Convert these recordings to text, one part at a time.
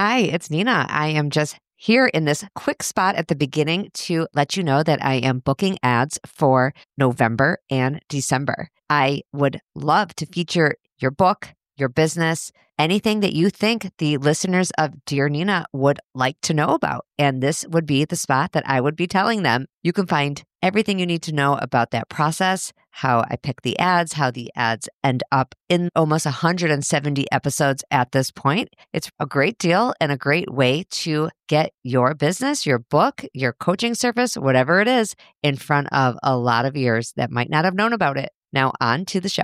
Hi, it's Nina. I am just here in this quick spot at the beginning to let you know that I am booking ads for November and December. I would love to feature your book, your business, anything that you think the listeners of Dear Nina would like to know about. And this would be the spot that I would be telling them. You can find everything you need to know about that process, how I pick the ads, how the ads end up in almost 170 episodes at this point. It's a great deal and a great way to get your business, your book, your coaching service, whatever it is, in front of a lot of ears that might not have known about it. Now on to the show.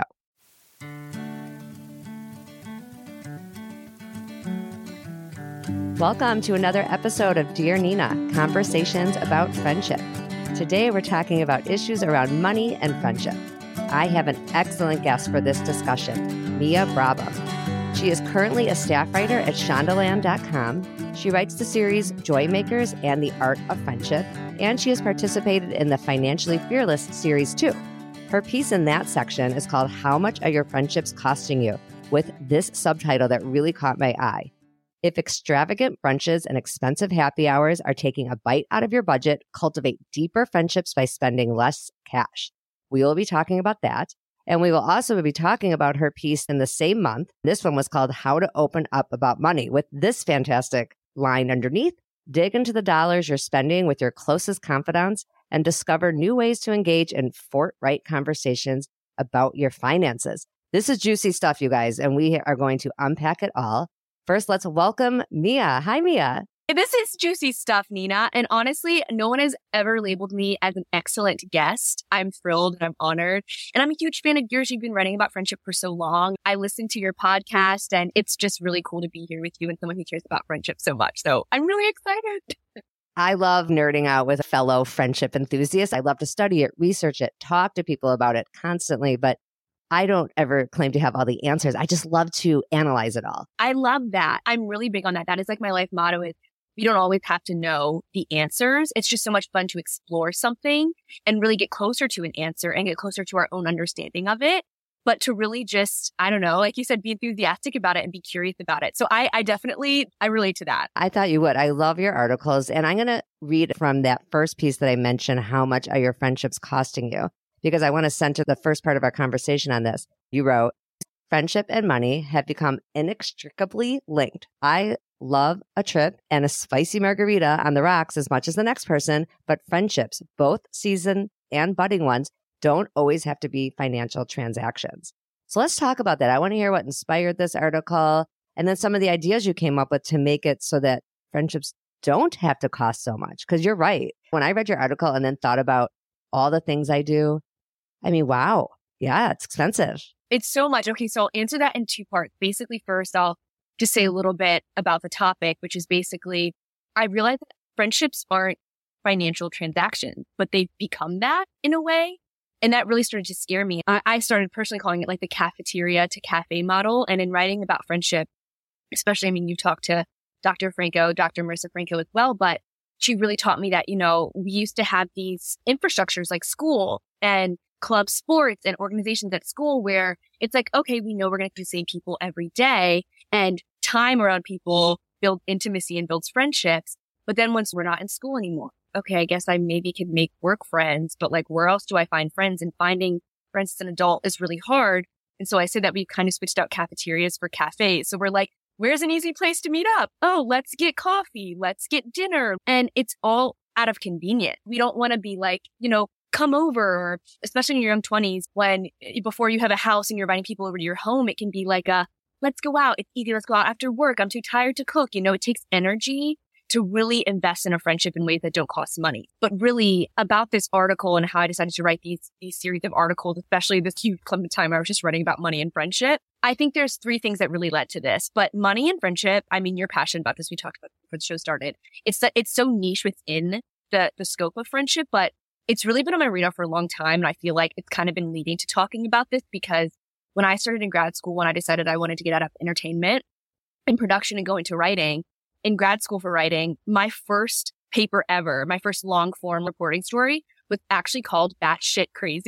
Welcome to another episode of Dear Nina, Conversations about Friendship. Today we're talking about issues around money and friendship. I have an excellent guest for this discussion, Mia Brabham. She is currently a staff writer at Shondaland.com. She writes the series Joy Makers and the Art of Friendship, and she has participated in the Financially Fearless series too. Her piece in that section is called How Much Are Your Friendships Costing You?, with this subtitle that really caught my eye. If extravagant brunches and expensive happy hours are taking a bite out of your budget, cultivate deeper friendships by spending less cash. We will be talking about that. And we will also be talking about her piece in the same month. This one was called How to Open Up About Money, with this fantastic line underneath: dig into the dollars you're spending with your closest confidants and discover new ways to engage in forthright conversations about your finances. This is juicy stuff, you guys, and we are going to unpack it all. First, let's welcome Mia. Hi, Mia. This is juicy stuff, Nina. And honestly, no one has ever labeled me as an excellent guest. I'm thrilled and I'm honored. And I'm a huge fan of yours. You've been writing about friendship for so long. I listened to your podcast and it's just really cool to be here with you and someone who cares about friendship so much. So I'm really excited. I love nerding out with fellow friendship enthusiasts. I love to study it, research it, talk to people about it constantly. But I don't ever claim to have all the answers. I just love to analyze it all. I love that. I'm really big on that. That is like my life motto is we don't always have to know the answers. It's just so much fun to explore something and really get closer to an answer and get closer to our own understanding of it. But to really just, I don't know, like you said, be enthusiastic about it and be curious about it. So I definitely relate to that. I thought you would. I love your articles. And I'm going to read from that first piece that I mentioned, How Much Are Your Friendships Costing You? Because I want to center the first part of our conversation on this. You wrote, friendship and money have become inextricably linked. I love a trip and a spicy margarita on the rocks as much as the next person, but friendships, both seasoned and budding ones, don't always have to be financial transactions. So let's talk about that. I want to hear what inspired this article and then some of the ideas you came up with to make it so that friendships don't have to cost so much. Because you're right. When I read your article and then thought about all the things I do, I mean, wow. Yeah, it's expensive. It's so much. Okay, so I'll answer that in two parts. Basically, first, I'll just say a little bit about the topic, which is basically, I realize that friendships aren't financial transactions, but they've become that in a way. And that really started to scare me. I started personally calling it like the cafeteria to cafe model. And in writing about friendship, especially, I mean, you talked to Dr. Franco, Dr. Marissa Franco as well, but she really taught me that, we used to have these infrastructures like school and club sports and organizations at school where it's like, okay, we know we're going to do the same people every day and time around people build intimacy and builds friendships. But then once we're not in school anymore, okay, I guess I maybe could make work friends, but like, where else do I find friends? And finding friends as an adult is really hard. And so I say that we've kind of switched out cafeterias for cafes. So we're like, where's an easy place to meet up? Oh, let's get coffee. Let's get dinner. And it's all out of convenience. We don't want to be like, come over, or especially in your young 20s when before you have a house and you're inviting people over to your home, it can be like let's go out. It's easy. Let's go out after work. I'm too tired to cook. It takes energy to really invest in a friendship in ways that don't cost money. But really about this article and how I decided to write these series of articles, especially this huge clump of time I was just writing about money and friendship. I think there's three things that really led to this, but money and friendship, I mean, you're passionate about this. We talked about it before the show started. It's so niche within the scope of friendship, but it's really been on my radar for a long time. And I feel like it's kind of been leading to talking about this because when I started in grad school, when I decided I wanted to get out of entertainment and production and go into writing, in grad school for writing, my first paper ever, my first long form reporting story was actually called Batshit Crazy.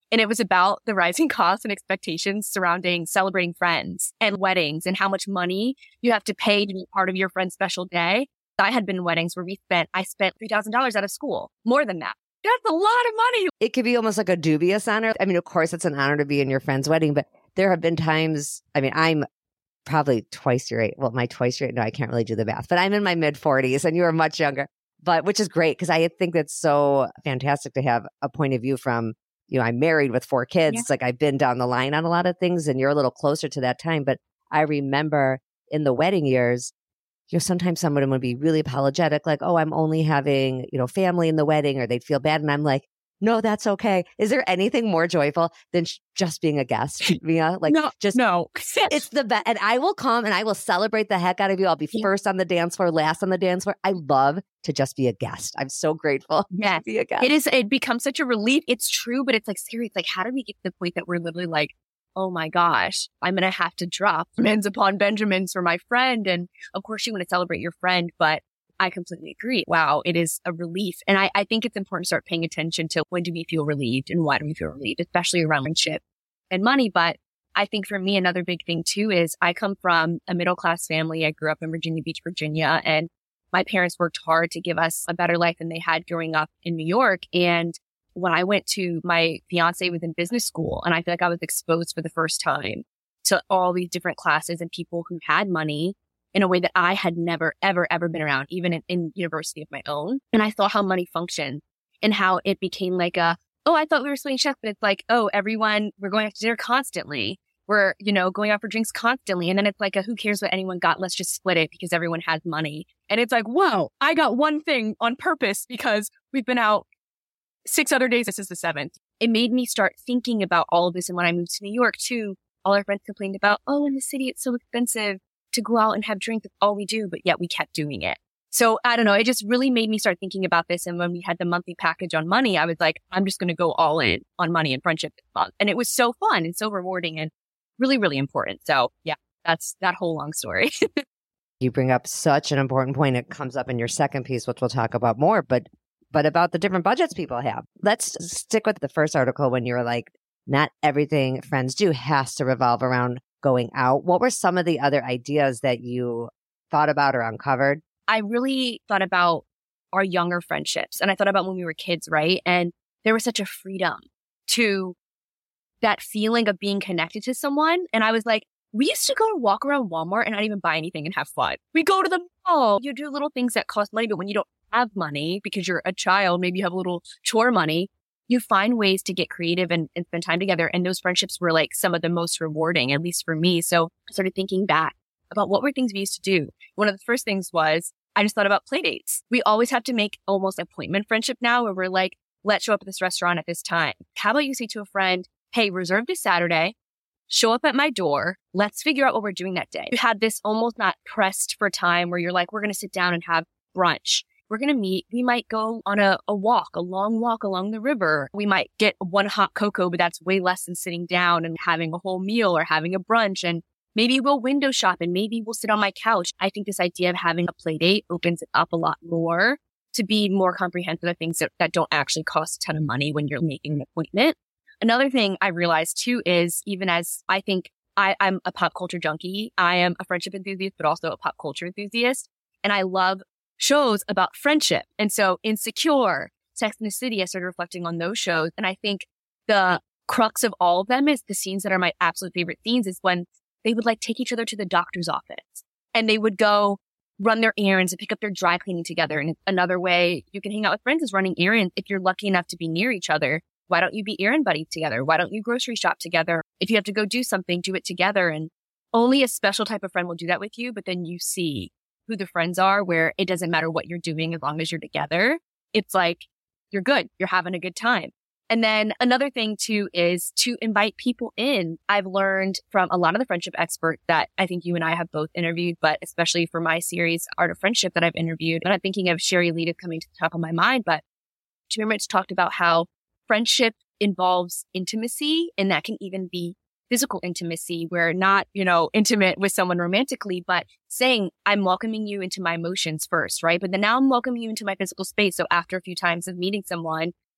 And it was about the rising costs and expectations surrounding celebrating friends and weddings and how much money you have to pay to be part of your friend's special day. I had been in weddings where I spent $3,000 out of school, more than that. That's a lot of money. It could be almost like a dubious honor. I mean, of course, it's an honor to be in your friend's wedding, but there have been times, I mean, I'm probably twice your age. Well, my twice your age, no, I can't really do the math, but I'm in my mid 40s and you are much younger, but which is great because I think that's so fantastic to have a point of view from, I'm married with 4 kids. Yeah. It's like I've been down the line on a lot of things and you're a little closer to that time. But I remember in the wedding years, sometimes someone would be really apologetic, like, oh, I'm only having, family in the wedding, or they'd feel bad. And I'm like, no, that's okay. Is there anything more joyful than just being a guest, Mia? Like, no. It's the best. And I will come and I will celebrate the heck out of you. I'll be first on the dance floor, last on the dance floor. I love to just be a guest. I'm so grateful to be a guest. It becomes such a relief. It's true, but it's like serious. Like, how do we get to the point that we're literally like, oh my gosh, I'm going to have to drop Men's upon Benjamins for my friend. And of course you want to celebrate your friend, but I completely agree. Wow, it is a relief. And I think it's important to start paying attention to when do we feel relieved and why do we feel relieved, especially around friendship and money. But I think for me, another big thing too is I come from a middle-class family. I grew up in Virginia Beach, Virginia, and my parents worked hard to give us a better life than they had growing up in New York. And when I went to, my fiance was in business school, and I feel like I was exposed for the first time to all these different classes and people who had money in a way that I had never, ever, ever been around, even in university of my own. And I saw how money functioned and how it became like I thought we were splitting checks, but it's like, oh, everyone, we're going out to dinner constantly. We're, going out for drinks constantly. And then it's like, who cares what anyone got? Let's just split it because everyone has money. And it's like, whoa, I got one thing on purpose because we've been out 6 other days. This is the 7th. It made me start thinking about all of this. And when I moved to New York too, all our friends complained about, oh, in the city, it's so expensive to go out and have drinks. That's all we do. But yet we kept doing it. So I don't know. It just really made me start thinking about this. And when we had the monthly package on money, I was like, I'm just going to go all in on money and friendship this month. And it was so fun and so rewarding and really, really important. So yeah, that's that whole long story. You bring up such an important point. It comes up in your second piece, which we'll talk about more, but about the different budgets people have. Let's stick with the first article when you were like, not everything friends do has to revolve around going out. What were some of the other ideas that you thought about or uncovered? I really thought about our younger friendships, and I thought about when we were kids, right? And there was such a freedom to that feeling of being connected to someone. And I was like, we used to go and walk around Walmart and not even buy anything and have fun. We go to the mall. You do little things that cost money, but when you don't have money because you're a child, maybe you have a little chore money, you find ways to get creative and spend time together. And those friendships were like some of the most rewarding, at least for me. So I started thinking back about what were things we used to do. One of the first things was I just thought about play dates. We always have to make almost appointment friendship now where we're like, let's show up at this restaurant at this time. How about you say to a friend, hey, reserve this Saturday, show up at my door. Let's figure out what we're doing that day. You had this almost not pressed for time where you're like, we're going to sit down and have brunch. We're going to meet. We might go on a walk, a long walk along the river. We might get one hot cocoa, but that's way less than sitting down and having a whole meal or having a brunch. And maybe we'll window shop and maybe we'll sit on my couch. I think this idea of having a play date opens it up a lot more to be more comprehensive of things that don't actually cost a ton of money when you're making an appointment. Another thing I realized too is even as I think I'm a pop culture junkie, I am a friendship enthusiast, but also a pop culture enthusiast. And I love shows about friendship. And so Insecure, Sex and the City, I started reflecting on those shows. And I think the crux of all of them is the scenes that are my absolute favorite scenes is when they would like take each other to the doctor's office and they would go run their errands and pick up their dry cleaning together. And another way you can hang out with friends is running errands. If you're lucky enough to be near each other, why don't you be errand buddies together? Why don't you grocery shop together? If you have to go do something, do it together. And only a special type of friend will do that with you. But then you see who the friends are where it doesn't matter what you're doing as long as you're together. It's like, you're good. You're having a good time. And then another thing too is to invite people in. I've learned from a lot of the friendship experts that I think you and I have both interviewed, but especially for my series, Art of Friendship that I've interviewed. And I'm thinking of Sherry Lita coming to the top of my mind, but do you remember it's talked about how friendship involves intimacy, and that can even be physical intimacy where not, intimate with someone romantically, but saying, I'm welcoming you into my emotions first, right? But then now I'm welcoming you into my physical space. So after a few times of meeting someone,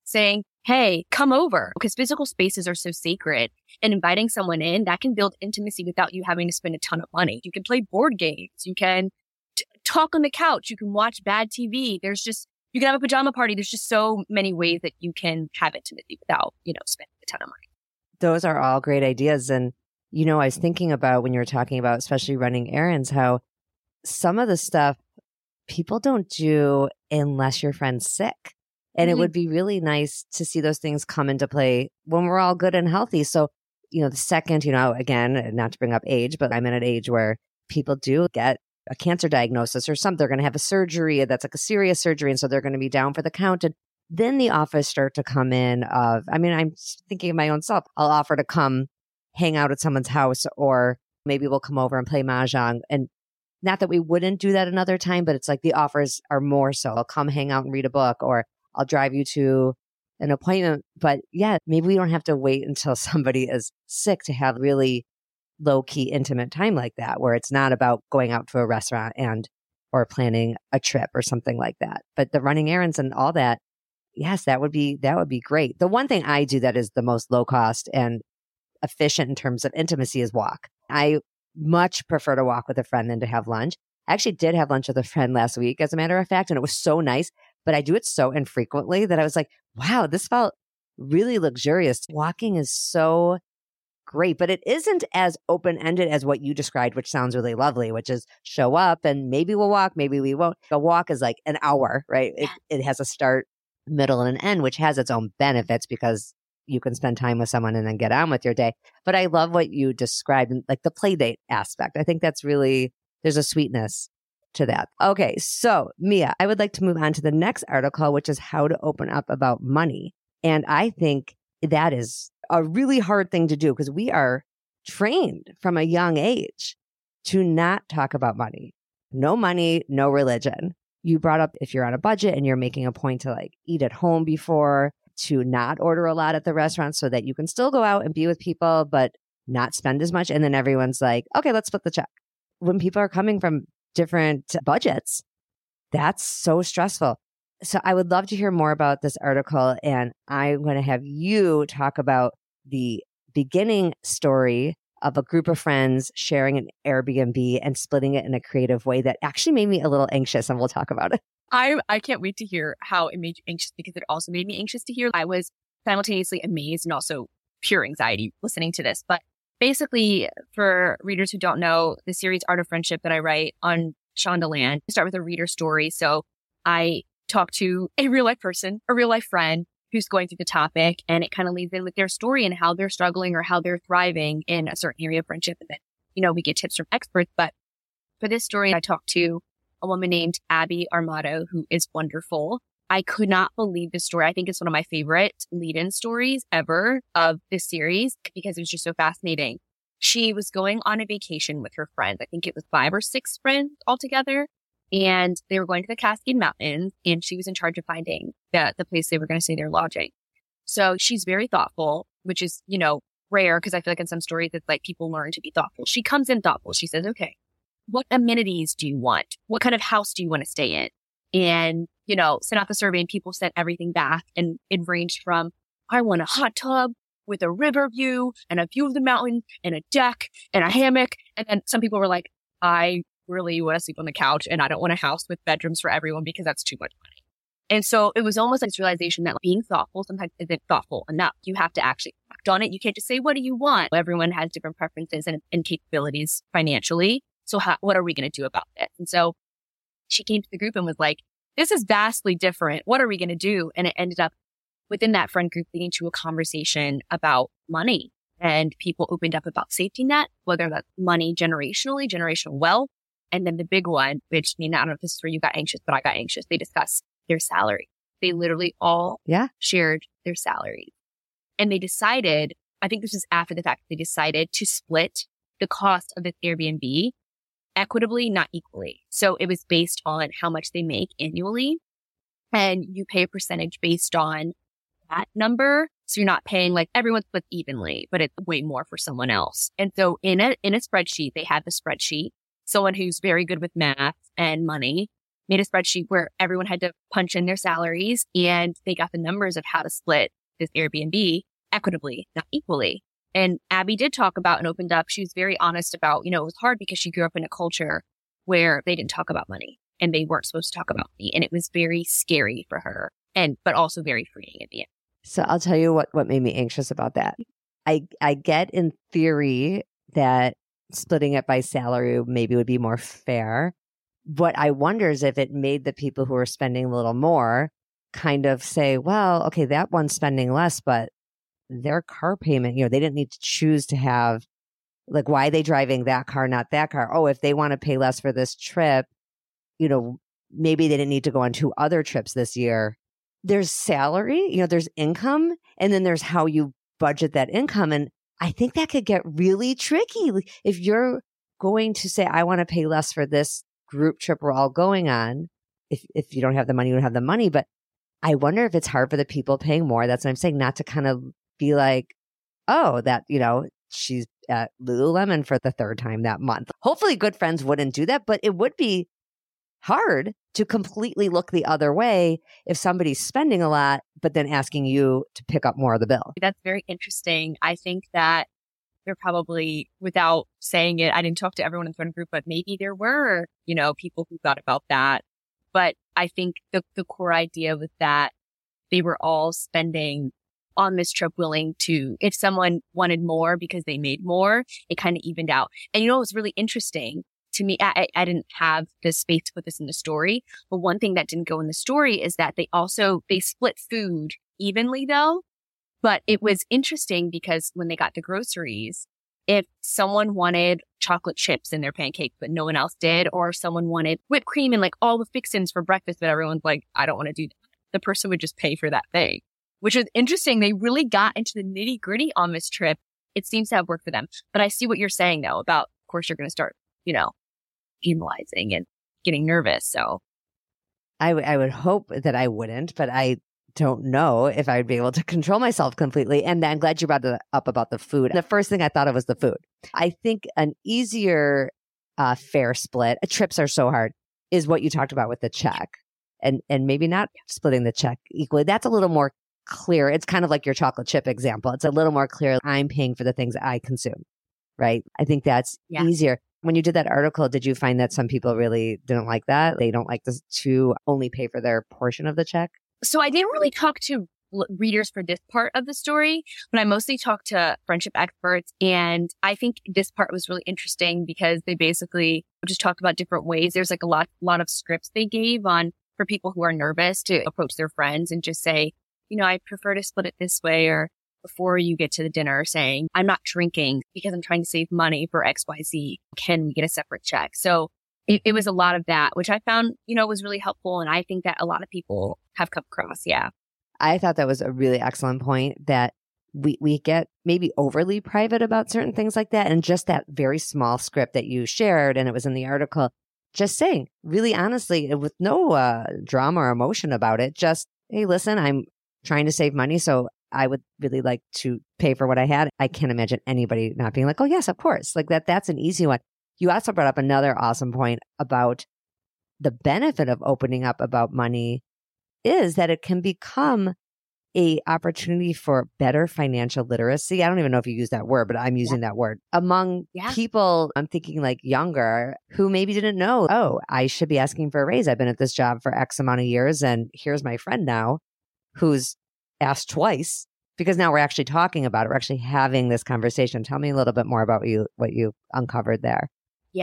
saying, hey, come over, because physical spaces are so sacred, and inviting someone in that can build intimacy without you having to spend a ton of money. You can play board games. You can talk on the couch. You can watch bad TV. You can have a pajama party. There's just so many ways that you can have intimacy without, spending a ton of money. Those are all great ideas. And, I was thinking about when you were talking about, especially running errands, how some of the stuff people don't do unless your friend's sick. And it would be really nice to see those things come into play when we're all good and healthy. So, the second, again, not to bring up age, but I'm in an age where people do get a cancer diagnosis or something. They're going to have a surgery that's like a serious surgery. And so they're going to be down for the count. And then the offers start to come in I'm thinking of my own self. I'll offer to come hang out at someone's house, or maybe we'll come over and play mahjong. And not that we wouldn't do that another time, but it's like the offers are more so. I'll come hang out and read a book, or I'll drive you to an appointment. But yeah, maybe we don't have to wait until somebody is sick to have really low-key intimate time like that, where it's not about going out to a restaurant or planning a trip or something like that. But the running errands and all that, yes, that would be great. The one thing I do that is the most low cost and efficient in terms of intimacy is walk. I much prefer to walk with a friend than to have lunch. I actually did have lunch with a friend last week, as a matter of fact, and it was so nice, but I do it so infrequently that I was like, wow, this felt really luxurious. Walking is so great, but it isn't as open-ended as what you described, which sounds really lovely, which is show up and maybe we'll walk, maybe we won't. A walk is like an hour, right? It has a start, middle, and an end, which has its own benefits because you can spend time with someone and then get on with your day. But I love what you described, like the play date aspect. I think that's really, there's a sweetness to that. Okay, so Mia, I would like to move on to the next article, which is how to open up about money. And I think that is a really hard thing to do because we are trained from a young age to not talk about money. No money, no religion. You brought up if you're on a budget and you're making a point to like eat at home before, to not order a lot at the restaurant so that you can still go out and be with people, but not spend as much. And then everyone's like, okay, let's split the check. When people are coming from different budgets, that's so stressful. So I would love to hear more about this article. And I'm going to have you talk about the beginning story of a group of friends sharing an Airbnb and splitting it in a creative way that actually made me a little anxious, and we'll talk about it. I can't wait to hear how it made you anxious, because it also made me anxious to hear. I was simultaneously amazed and also pure anxiety listening to this. But basically, for readers who don't know, the series Art of Friendship that I write on Shondaland, I start with a reader story. So I talk to a real life person, a real life friend who's going through the topic, and it kind of leads in with their story and how they're struggling or how they're thriving in a certain area of friendship. And then, we get tips from experts. But for this story, I talked to a woman named Abby Armato, who is wonderful. I could not believe this story. I think it's one of my favorite lead-in stories ever of this series because it was just so fascinating. She was going on a vacation with her friends. I think it was 5 or 6 friends altogether. And they were going to the Cascade Mountains, and she was in charge of finding the place they were going to stay their lodging. So she's very thoughtful, which is, rare, because I feel like in some stories it's like people learn to be thoughtful. She comes in thoughtful. She says, okay, what amenities do you want? What kind of house do you want to stay in? And, sent out the survey, and people sent everything back. And it ranged from, I want a hot tub with a river view and a view of the mountain and a deck and a hammock. And then some people were like, I really want to sleep on the couch and I don't want a house with bedrooms for everyone because that's too much money. And so it was almost like this realization that being thoughtful sometimes isn't thoughtful enough. You have to actually act on it. You can't just say, what do you want? Everyone has different preferences and capabilities financially. So what are we going to do about this? And so she came to the group and was like, this is vastly different. What are we going to do? And it ended up within that friend group leading to a conversation about money. And people opened up about safety net, whether that's money generationally, generational wealth. And then the big one, which I don't know if this is where you got anxious, but I got anxious. They discussed their salary. They literally all shared their salary. And they decided, I think this was after the fact, they decided to split the cost of this Airbnb equitably, not equally. So it was based on how much they make annually. And you pay a percentage based on that number. So you're not paying like everyone splits evenly, but it's way more for someone else. And so in a spreadsheet, they had the spreadsheet. Someone who's very good with math and money made a spreadsheet where everyone had to punch in their salaries and they got the numbers of how to split this Airbnb equitably, not equally. And Abby did talk about and opened up. She was very honest about, it was hard because she grew up in a culture where they didn't talk about money and they weren't supposed to talk about money. And it was very scary for her but also very freeing at the end. So I'll tell you what made me anxious about that. I get in theory that splitting it by salary maybe would be more fair. What I wonder is if it made the people who are spending a little more kind of say, well, okay, that one's spending less, but their car payment, they didn't need to choose to have, like, why are they driving that car, not that car? Oh, if they want to pay less for this trip, maybe they didn't need to go on 2 other trips this year. There's salary, there's income, and then there's how you budget that income. And I think that could get really tricky. If you're going to say, I want to pay less for this group trip we're all going on, if you don't have the money, you don't have the money. But I wonder if it's hard for the people paying more. That's what I'm saying, not to kind of be like, oh, that, she's at Lululemon for the 3rd time that month. Hopefully good friends wouldn't do that, but it would be hard to completely look the other way if somebody's spending a lot, but then asking you to pick up more of the bill. That's very interesting. I think that there probably, without saying it, I didn't talk to everyone in the friend group, but maybe there were, people who thought about that. But I think the core idea was that they were all spending on this trip willing to, if someone wanted more because they made more, it kind of evened out. And it was really interesting to me. I didn't have the space to put this in the story, but one thing that didn't go in the story is that they split food evenly though. But it was interesting because when they got the groceries, if someone wanted chocolate chips in their pancakes, but no one else did, or if someone wanted whipped cream and like all the fixins for breakfast, but everyone's like, I don't want to do that, the person would just pay for that thing, which is interesting. They really got into the nitty gritty on this trip. It seems to have worked for them. But I see what you're saying though about, of course, you're going to start, penalizing and getting nervous. So I would hope that I wouldn't, but I don't know if I would be able to control myself completely. And I'm glad you brought it up about the food. The first thing I thought of was the food. I think an easier fair split, trips are so hard, is what you talked about with the check. And maybe not splitting the check equally. That's a little more clear. It's kind of like your chocolate chip example. It's a little more clear. I'm paying for the things I consume, right? I think that's easier. When you did that article, did you find that some people really didn't like that? They don't like this to only pay for their portion of the check? So I didn't really talk to readers for this part of the story, but I mostly talked to friendship experts. And I think this part was really interesting because they basically just talked about different ways. There's like a lot of scripts they gave for people who are nervous to approach their friends and just say, I prefer to split it this way, or before you get to the dinner saying, I'm not drinking because I'm trying to save money for XYZ. Can we get a separate check? So it was a lot of that, which I found, was really helpful. And I think that a lot of people have come across. Yeah. I thought that was a really excellent point, that we get maybe overly private about certain things like that. And just that very small script that you shared, and it was in the article, just saying really honestly, with no drama or emotion about it, just, hey, listen, I'm trying to save money, so I would really like to pay for what I had. I can't imagine anybody not being like, oh, yes, of course. Like that's an easy one. You also brought up another awesome point about the benefit of opening up about money is that it can become a opportunity for better financial literacy. I don't even know if you use that word, but I'm using that word among people. I'm thinking like younger who maybe didn't know, oh, I should be asking for a raise. I've been at this job for X amount of years. And here's my friend now who's asked twice, because now we're actually talking about it. We're actually having this conversation. Tell me a little bit more about what you uncovered there.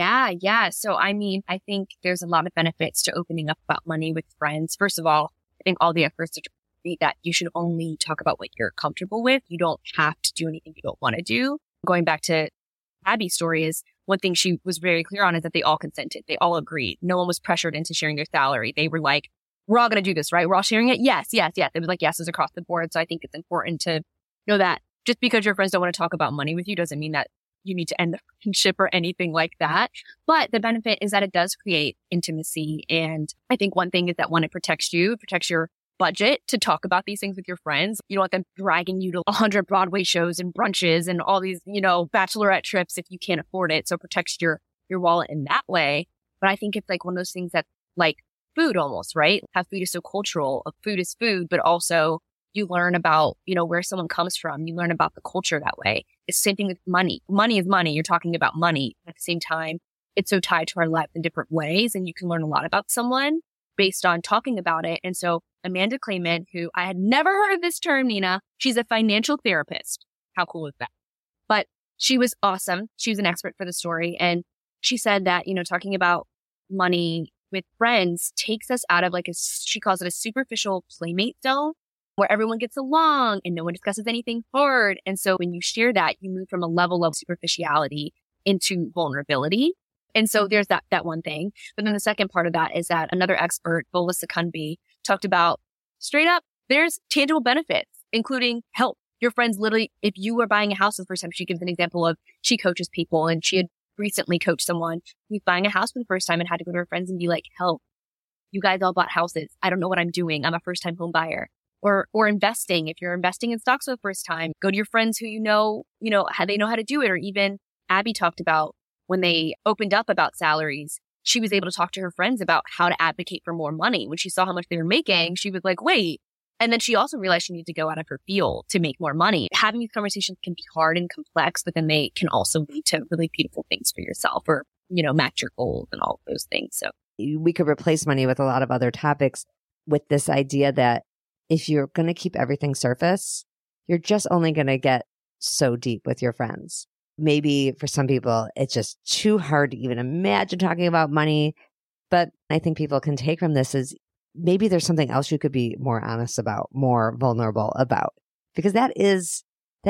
Yeah. So, I think there's a lot of benefits to opening up about money with friends. First of all, I think all the efforts are that you should only talk about what you're comfortable with. You don't have to do anything you don't want to do. Going back to Abby's story, is one thing she was very clear on is that they all consented. They all agreed. No one was pressured into sharing their salary. They were like, we're all going to do this, right? We're all sharing it. Yes. It was like yeses across the board. So I think it's important to know that just because your friends don't want to talk about money with you doesn't mean that you need to end the friendship or anything like that. But the benefit is that it does create intimacy. And I think one thing is that it protects you, it protects your budget to talk about these things with your friends. You don't want them dragging you to 100 Broadway shows and brunches and all these, bachelorette trips if you can't afford it. So it protects your wallet in that way. But I think it's like one of those things that like food almost, right? How food is so cultural. Food is food, but also you learn about, where someone comes from. You learn about the culture that way. It's the same thing with money. Money is money. You're talking about money. At the same time, it's so tied to our life in different ways. And you can learn a lot about someone based on talking about it. And so Amanda Clayman, who I had never heard of this term, Nina, she's a financial therapist. How cool is that? But she was awesome. She was an expert for the story. And she said that, talking about money with friends takes us out of she calls it a superficial playmate zone where everyone gets along and no one discusses anything hard. And so when you share that, you move from a level of superficiality into vulnerability. And so there's that one thing. But then the second part of that is that another expert, Bola Sakundvi, talked about straight up, there's tangible benefits, including help. Your friends literally, if you were buying a house for the first time, she gives an example of she coaches people and she had recently coached someone who's buying a house for the first time and had to go to her friends and be like, help, you guys all bought houses. I don't know what I'm doing. I'm a first time home buyer. Or investing. If you're investing in stocks for the first time, go to your friends who how they know how to do it. Or even Abby talked about when they opened up about salaries, she was able to talk to her friends about how to advocate for more money. When she saw how much they were making, she was like, wait. And then she also realized she needed to go out of her field to make more money. Having these conversations can be hard and complex, but then they can also lead to really beautiful things for yourself or, match your goals and all of those things. So we could replace money with a lot of other topics with this idea that if you're going to keep everything surface, you're just only going to get so deep with your friends. Maybe for some people, it's just too hard to even imagine talking about money. But I think people can take from this is maybe there's something else you could be more honest about, more vulnerable about, because that is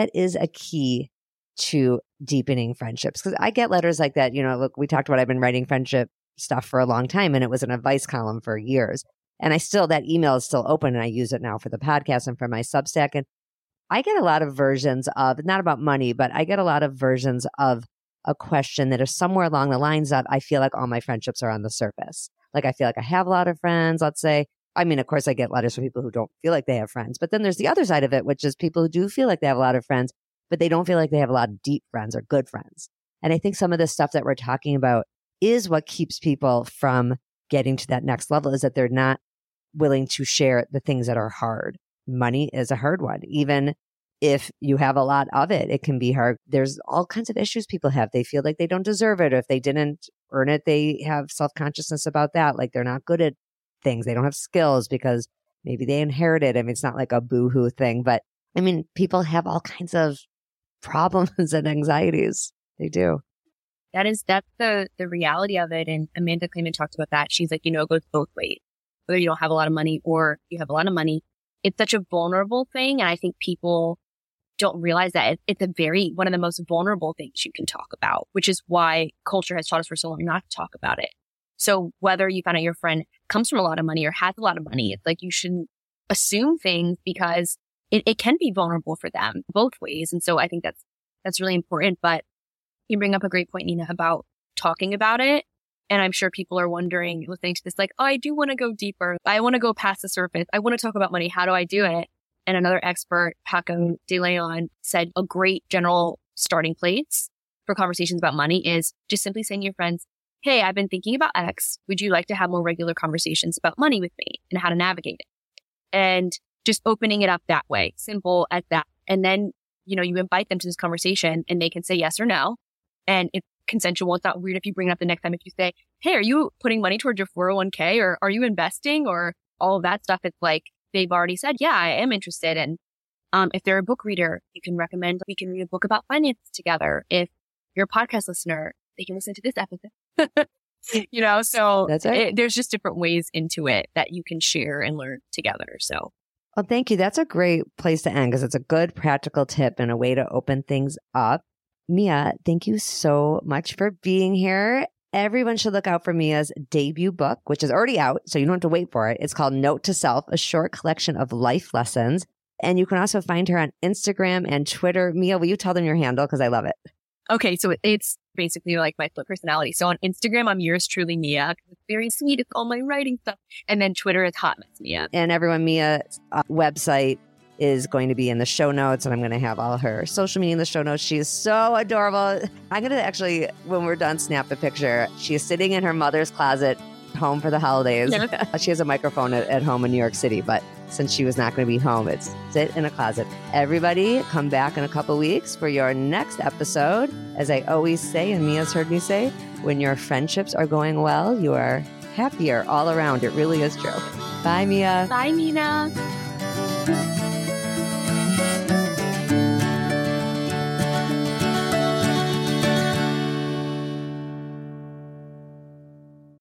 a key to deepening friendships. Because I get letters like that. Look, we talked about I've been writing friendship stuff for a long time, and it was an advice column for years. And that email is still open, and I use it now for the podcast and for my Substack. And I get a lot of versions of, not about money, but I get a lot of versions of a question that is somewhere along the lines of, I feel like all my friendships are on the surface. Like I feel like I have a lot of friends, let's say. I mean, of course, I get letters from people who don't feel like they have friends. But then there's the other side of it, which is people who do feel like they have a lot of friends, but they don't feel like they have a lot of deep friends or good friends. And I think some of the stuff that we're talking about is what keeps people from getting to that next level, is that they're not willing to share the things that are hard. Money is a hard one. Even if you have a lot of it, it can be hard. There's all kinds of issues people have. They feel like they don't deserve it, or if they didn't earn it, they have self-consciousness about that. Like they're not good at things. They don't have skills because maybe they inherited. I mean, it's not like a boo-hoo thing, but I mean, people have all kinds of problems and anxieties. They do. That's the reality of it. And Amanda Clayman talked about that. She's like, it goes both ways. Whether you don't have a lot of money or you have a lot of money, it's such a vulnerable thing. And I think people don't realize that it's one of the most vulnerable things you can talk about, which is why culture has taught us for so long not to talk about it. So whether you find out your friend comes from a lot of money or has a lot of money, it's like you shouldn't assume things because it can be vulnerable for them both ways. And so I think that's really important. But you bring up a great point, Nina, about talking about it. And I'm sure people are wondering, listening to this, like, oh, I do want to go deeper. I want to go past the surface. I want to talk about money. How do I do it? And another expert, Paco de Leon, said a great general starting place for conversations about money is just simply saying to your friends, hey, I've been thinking about X. Would you like to have more regular conversations about money with me and how to navigate it? And just opening it up that way, simple as that. And then, you invite them to this conversation and they can say yes or no. And it's consensual. It's not weird if you bring it up the next time. If you say, hey, are you putting money towards your 401k or are you investing or all of that stuff? It's like they've already said, yeah, I am interested. And if they're a book reader, you can recommend we can read a book about finance together. If you're a podcast listener, they can listen to this episode. So that's right. There's just different ways into it that you can share and learn together. So. Well, thank you. That's a great place to end because it's a good practical tip and a way to open things up. Mia, thank you so much for being here. Everyone should look out for Mia's debut book, which is already out, so you don't have to wait for it. It's called Note to Self, a short collection of life lessons. And you can also find her on Instagram and Twitter. Mia, will you tell them your handle? Because I love it. Okay, so it's basically like my split personality. So on Instagram, I'm yours truly, Mia. It's very sweet. It's all my writing stuff. And then Twitter is Hot Mess Mia. And everyone, Mia's website is going to be in the show notes, and I'm going to have all her social media in the show notes. She is so adorable. I'm going to actually, when we're done, snap a picture. She is sitting in her mother's closet home for the holidays. Yeah. She has a microphone at home in New York City, but since she was not going to be home, it's sit in a closet. Everybody come back in a couple weeks for your next episode. As I always say, and Mia's heard me say, when your friendships are going well, you are happier all around. It really is true. Bye, Mia. Bye, Nina.